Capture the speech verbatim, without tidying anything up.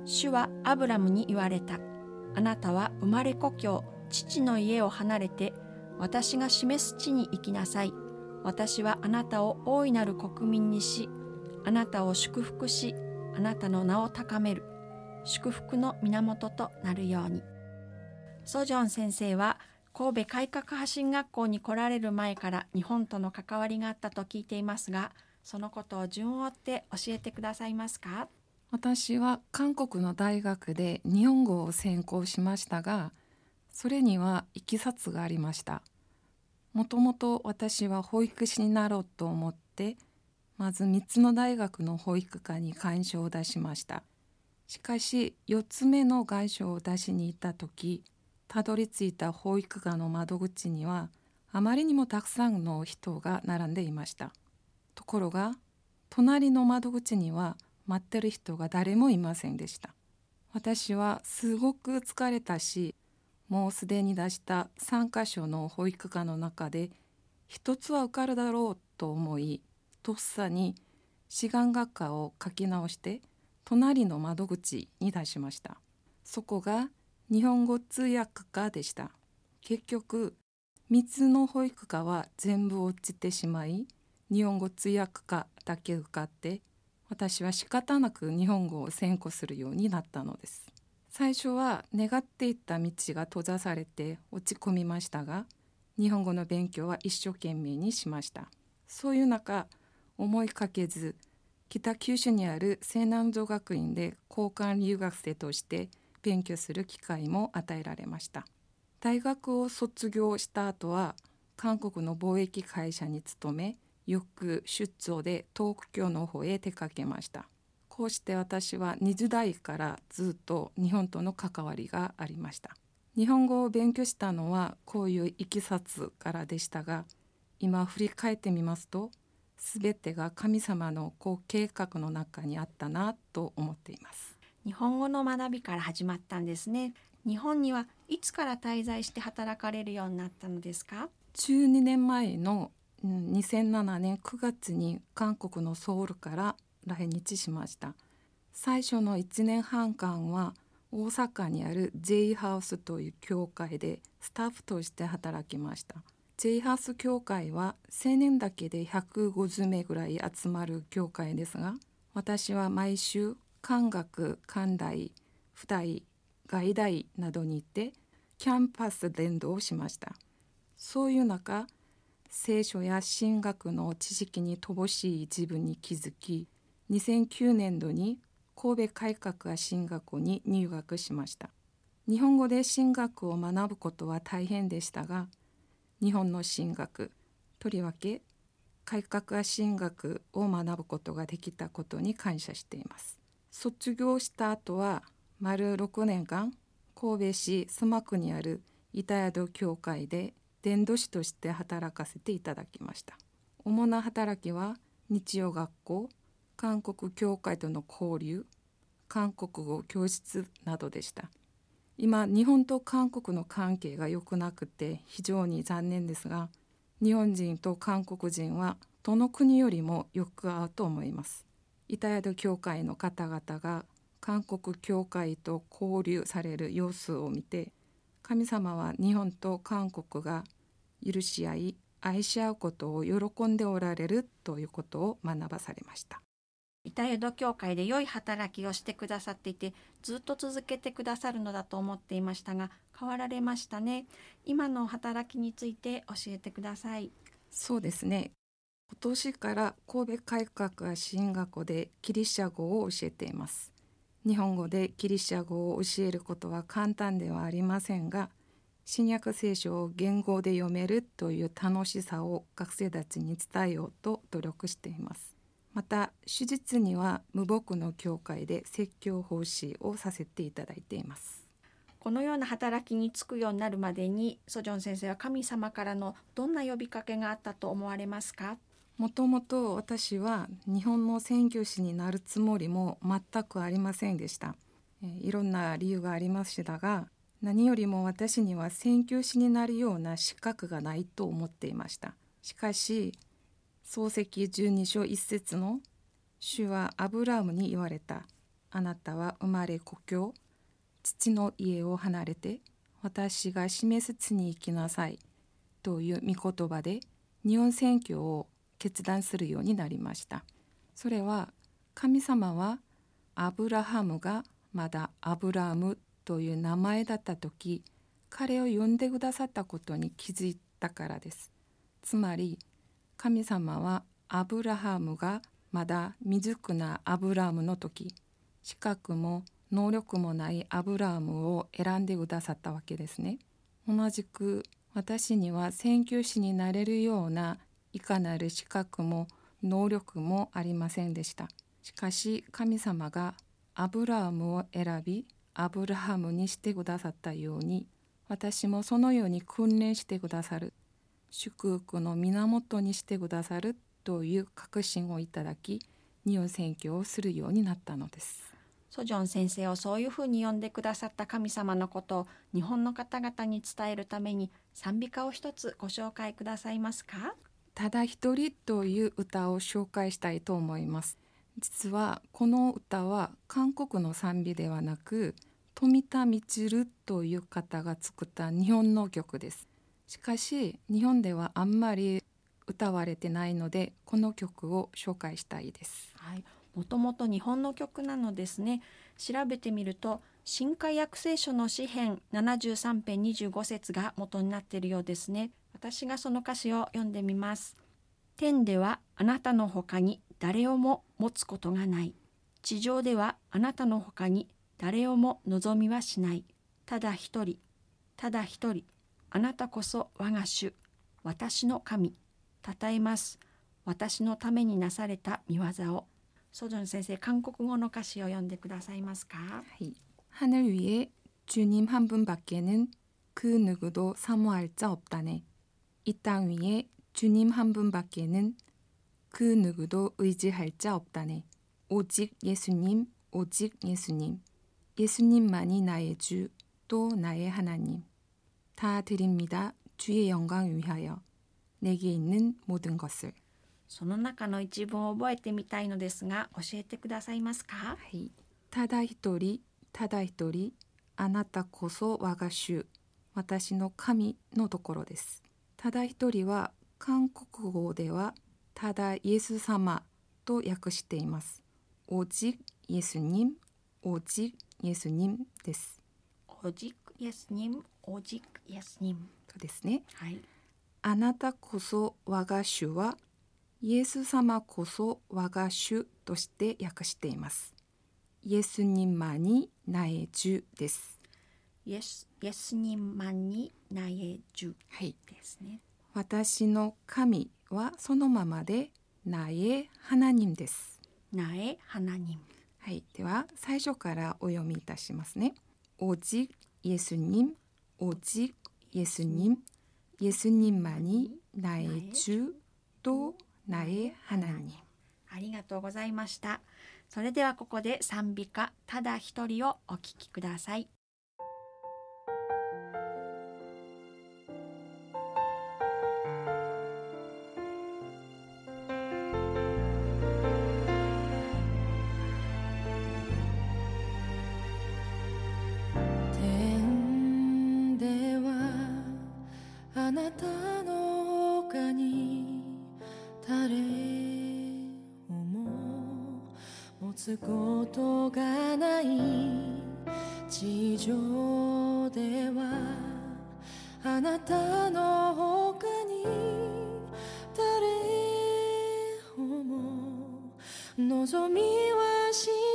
主はアブラムに言われた。あなたは生まれ故郷、父の家を離れて、私が示す地に行きなさい。私はあなたを大いなる国民にし、あなたを祝福し、あなたの名を高める。祝福の源となるように。ソジョン先生は神戸改革派進学校に来られる前から日本との関わりがあったと聞いていますが、そのことを順を追って教えてくださいますか？ 私は韓国の大学で日本語を専攻しましたが、それにはいきさつがありました。もともと私は保育士になろうと思って、まずみっつの大学の保育科に願書を出しました。しかしよっつめの願書を出しに行った時、たどり着いた保育科の窓口にはあまりにもたくさんの人が並んでいました。ところが隣の窓口には待ってる人が誰もいませんでした。私はすごく疲れたし、もうすでに出したさんかしょの保育科の中で一つは受かるだろうと思い、とっさに志願学科を書き直して隣の窓口に出しました。そこが日本語通訳科でした。結局みっつの保育科は全部落ちてしまい、日本語通訳科だけ受かって、私は仕方なく日本語を専攻するようになったのです。最初は願っていた道が閉ざされて落ち込みましたが、日本語の勉強は一生懸命にしました。そういう中、思いかけず北九州にある西南女学院で交換留学生として勉強する機会も与えられました。大学を卒業した後は韓国の貿易会社に勤め、よく出張で東京の方へ出かけました。こうして私はにじゅう代からずっと日本との関わりがありました。日本語を勉強したのはこういういきさつからでしたが、今振り返ってみますと、すべてが神様のご計画の中にあったなと思っています。 日本語の学びから始まったんですね。日本にはいつから滞在して働かれるようになったのですか？ じゅうにねんまえのにせんななねんくがつに韓国のソウルから来日しました。最初のいちねんはんかんは大阪にある J ハウスという教会でスタッフとして働きました。J ハウス教会は青年だけでひゃくごじゅうめいぐらい集まる教会ですが、私は毎週漢学、漢大、普大、外大などに行ってキャンパス伝道をしました。そういう中、聖書や神学の知識に乏しい自分に気づき、にせんきゅうねんどに神戸改革派神学校に入学しました。日本語で神学を学ぶことは大変でしたが、日本の神学、とりわけ改革派神学を学ぶことができたことに感謝しています。卒業した後は丸ろくねんかん、神戸市須磨区にある板宿教会で伝道師として働かせていただきました。主な働きは日曜学校、韓国教会との交流、韓国語教室などでした。今、日本と韓国の関係が良くなくて非常に残念ですが、日本人と韓国人はどの国よりもよく合うと思います。板宿教会の方々が韓国教会と交流される様子を見て、神様は日本と韓国が許し合い、愛し合うことを喜んでおられるということを学ばされました。 板宿教会で良い働きをしてくださっていて、ずっと続けてくださるのだと思っていましたが、変わられましたね。今の働きについて教えてください。 そうですね。今年から神戸改革派神学校でギリシャ語を教えています。日本語でギリシャ語を教えることは簡単ではありませんが、新約聖書を言語で読めるという楽しさを学生たちに伝えようと努力しています。また、手術には無牧の教会で説教奉仕をさせていただいています。 このような働きに就くようになるまでに、ソジョン先生は神様からのどんな呼びかけがあったと思われますか？ もともと私は日本の宣教師になるつもりも全くありませんでした。えー、いろんな理由がありましたが、何よりも私には宣教師になるような資格がないと思っていました。しかし、創世記じゅうにしょいっせつの主はアブラハムに言われた。 あなたは生まれ故郷、父の家を離れて、私が示す地に行きなさいという御言葉で日本宣教を決断するようになりました。それは神様はアブラハムがまだアブラムという名前だった時、彼を呼んでくださったことに気づいたからです。つまり神様はアブラハムがまだ未熟なアブラムの時、資格も能力もないアブラムを選んでくださったわけですね。同じく私には宣教師になれるようないかなる資格も能力もありませんでした。しかし神様がアブラムを選び、アブラハムにしてくださったように、私もそのように訓練してくださる、祝福の源にしてくださるという確信をいただき、日本宣教をするようになったのです。 ソジョン先生をそういうふうに呼んでくださった神様のことを日本の方々に伝えるために賛美歌を一つご紹介くださいますか？ ただ一人という歌を紹介したいと思います。実はこの歌は韓国の賛美ではなく、富田満という方が作った日本の曲です。しかし日本ではあんまり歌われてないので、この曲を紹介したいです。 はい、もともと日本の曲なのですね。調べてみると新海訳聖書の詩編ななじゅうさん編にじゅうご節が元になっているようですね。私がその歌詞を読んでみます。天ではあなたのほかに誰をも持つことがない。地上ではあなたのほかに誰をも望みはしない。ただ一人、ただ一人、あなたこそ我が主、私の神。たたえます。私のためになされた御業を。ソジョン先生、韓国語の歌詞を読んでくださいますか？ はい。하늘 위에 주님 한 분밖에는 그 누구도 사모할 자 없다네. 이 땅 위에 주님 한 분밖에는 그 누구도 의지할 자 없다네. 오직 예수님, 오직 예수님. 예수님만이 나의 주, 또 나의 하나님. 다 드립니다. 주의 영광 위하여. 내게 있는 모든 것을. その中の一文を覚えてみたいのですが、教えてくださいますか？ はい。ただ一人、ただ一人、あなたこそ我が主、私の神のところです。ただ一人は韓国語ではただイエス様と訳しています。오직 예수님、오직 예수님です。 오직 예수님、오직 예수님。 そうですね。 はい。 あなたこそ我が主はイエス様こそ我が主として訳しています。예수님만이 나의 주です。 예수、예수님만이 나의 주ですね。 私の神はそのままで나의 하나님です。 나의 하나님。 はい、では最初からお読みいたしますね。오직 예수님, 오직 예수님, 예수님만이 나의 주, 또 나의 하나님。 ありがとうございました。それではここで賛美歌ただ一人をお聴きください。 天ではあなたの他に誰をも持つことがない。地上ではあなたの他に誰をも望みはしない。